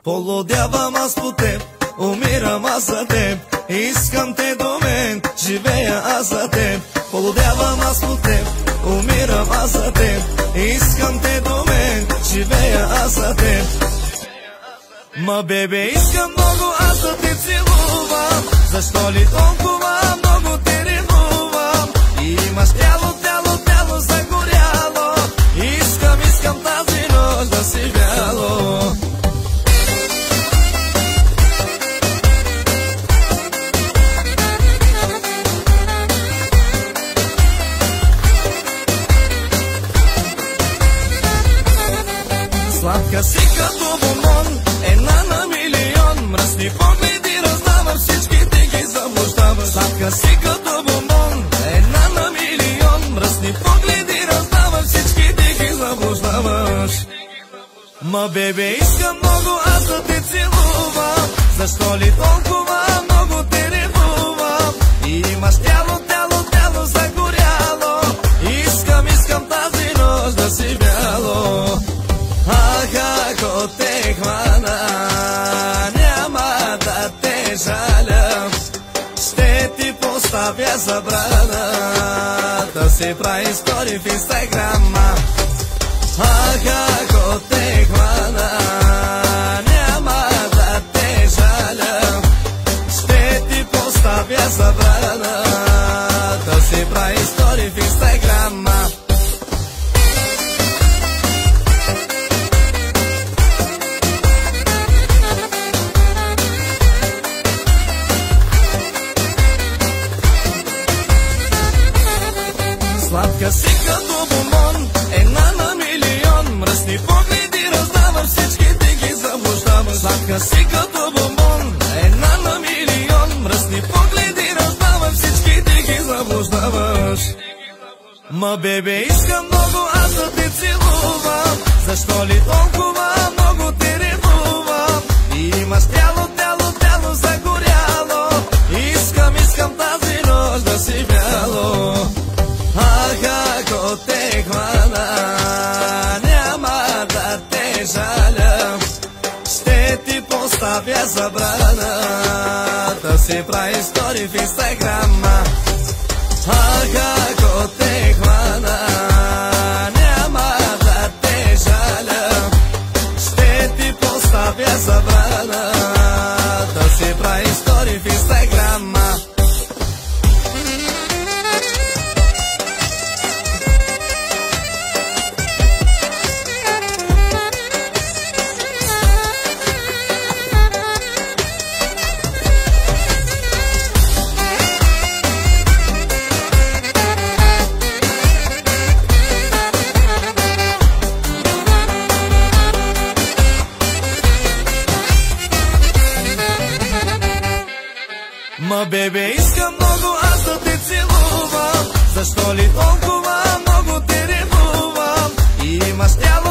Полудявам аз по теб, умирам аз за теб. Искам те до мен, живея аз за теб. Полудявам аз по теб, умирам аз за теб. Искам те до мен, живея аз за теб. Ма бебе, искам много аз да те целувам. Защо ли толкова много те ревнувам? Имаш тяло, тяло, тяло загоряло. Искам тази нощ да си бяло. Сладка си като бомбон, една на милион. Мръсни погледи раздава, всичките ги заблуждаваш. Сладка си като бомбон, една на милион. Мръсни погледи раздава, всичките ги заблуждаваш. Ма бебе, искам много аз да те целувам. Защо ли толкова много те ревнувам? Имаш тяло, тяло, тяло загоряло. Искам тази нощ да си бяло. Ако те хвана, няма да те жаля. Ще ти поставя забрана да се прави стори в Инстаграма. Ако те хвана, няма да те жаля. Ще ти поставя забрана да се прави стори в Инстаграма. Сладка си като бомбон, една на милион. Мръсни погледи раздава, всичките ги заблуждаваш. Сладка си като бомбон, една на милион. Мръсни погледи раздава, всичките ги заблуждаваш. Ма бебе, искам много аз да те целувам. Защо ли толкова много те ревнувам? Имаш тяло, тяло, тяло загоряло. Искам тази нощ да си бяло. Ако те хвана, няма да те жаля. Ще ти поставя забрана да се прави стори в Инстаграма. Ако те хвана, няма да те жаля. Ще ти поставя забрана да се прави стори в Инстаграма. Ма бебе, искам много аз да те целувам. Защо ли толкова много те ревнувам? Имаш тяло,